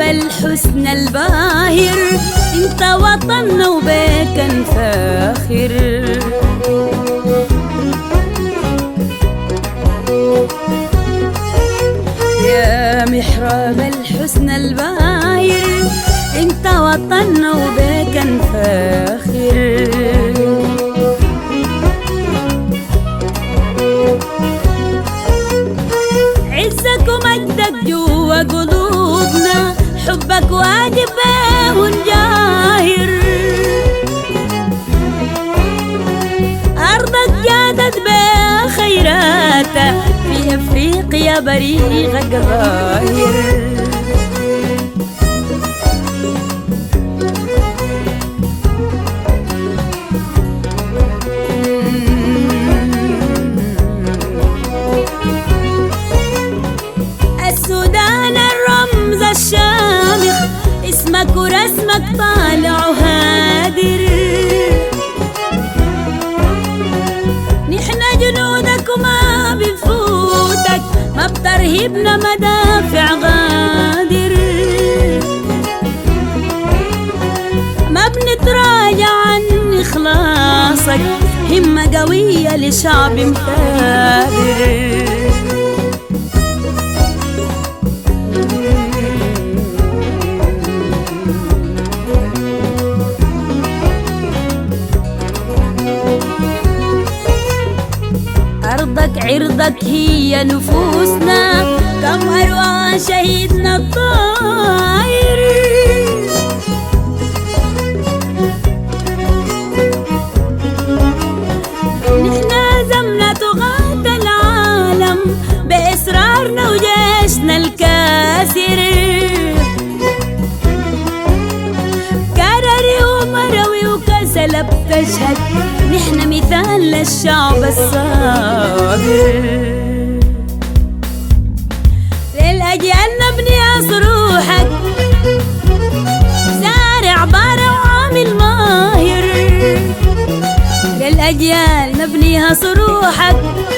محراب الحسن الباهر، انت وطننا وبيك نفاخر. يا محراب الحسن الباهر، انت وطننا وبيك نفاخر. عزك ومجدك جوا قلوبنا، حبك واجب بيه ونجاهر. أرضك جادت بيه خيراتها، في أفريقيا بريقك ظاهر. السودان الرمز الشامخ، اسمك ورسمك طالع وهادر. نحن جنودك وما بنفوتك، ما بترهبنا مدافع غادر. ما بنتراجع عن إخلاصك، همة قوية لشعب مثابر. أرضك عرضك هي نفوسنا، كم أروى شهيدنا الطاير. نحنا زمنا طغاة العالم، بإصرارنا وجيشنا الكاسر. كرري ومروي وكسلة بتشهد، نحن مثال للشعب الصابر. للأجيال نبني صروحك، زارع بارع وعامل ماهر. للأجيال نبنيها صروحك،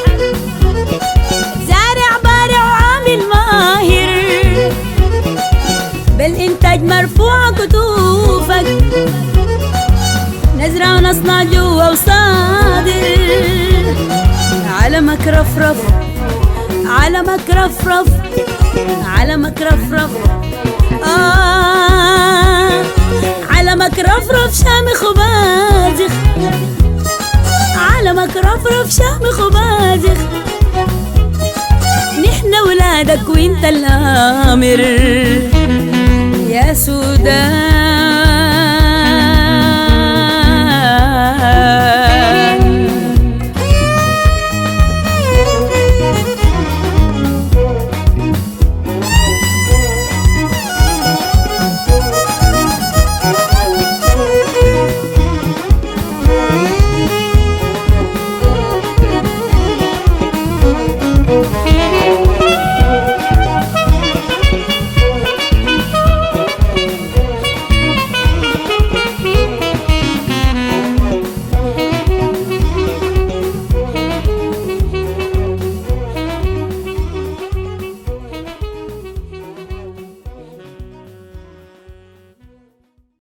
زارع بارع وعامل ماهر. بالإنتاج مرفوع كتوفك، نزرع ونصنع جوا وصادر. علمك رفرف، علمك رفرف، علمك رفرف، علمك رفرف شامخ وبازخ. علمك رفرف شامخ وبازخ، نحن ولادك وانت الآمر.